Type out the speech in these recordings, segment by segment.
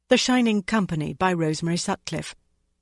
The Shining Company by Rosemary Sutcliffe.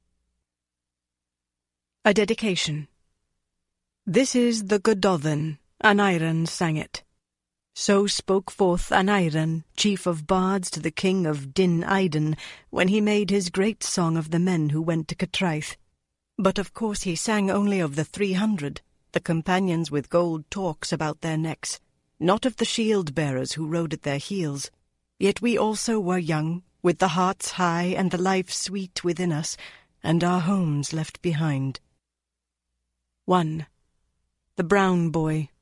A Dedication. This is the Gododin, Aneurin sang it. So spoke forth Aneurin, chief of bards, to the king of Din Aiden, when he made his great song of the men who went to Catraeth. But of course he sang only of the 300, the companions with gold torques about their necks, not of the shield-bearers who rode at their heels. Yet we also were young, with the hearts high and the life sweet within us, and our homes left behind. 1. The Brown Boy.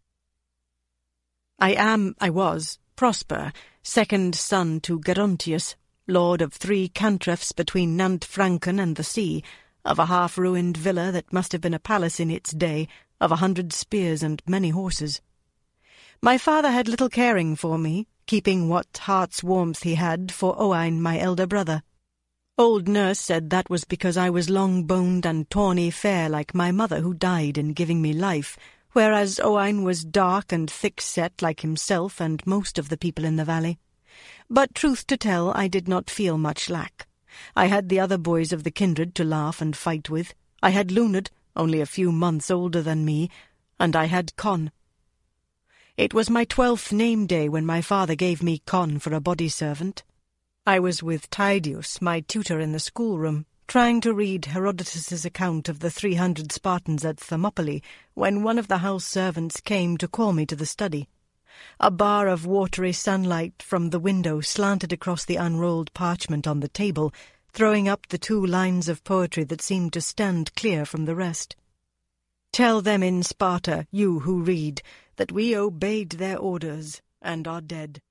I was, Prosper, second son to Gerontius, lord of 3 cantrefs between Nant Franken and the sea, of a half-ruined villa that must have been a palace in its day, of 100 spears and many horses. My father had little caring for me, keeping what heart's warmth he had for Owain, my elder brother. Old nurse said that was because I was long-boned and tawny fair like my mother who died in giving me life, whereas Owain was dark and thick-set like himself and most of the people in the valley. But truth to tell, I did not feel much lack. I had the other boys of the kindred to laugh and fight with. I had Luned, only a few months older than me, and I had Con. It was my 12th name-day when my father gave me Con for a body-servant. I was with Tydeus, my tutor in the schoolroom, trying to read Herodotus's account of the 300 Spartans at Thermopylae, when one of the house servants came to call me to the study. A bar of watery sunlight from the window slanted across the unrolled parchment on the table, throwing up the 2 lines of poetry that seemed to stand clear from the rest. Tell them in Sparta, you who read, that we obeyed their orders and are dead.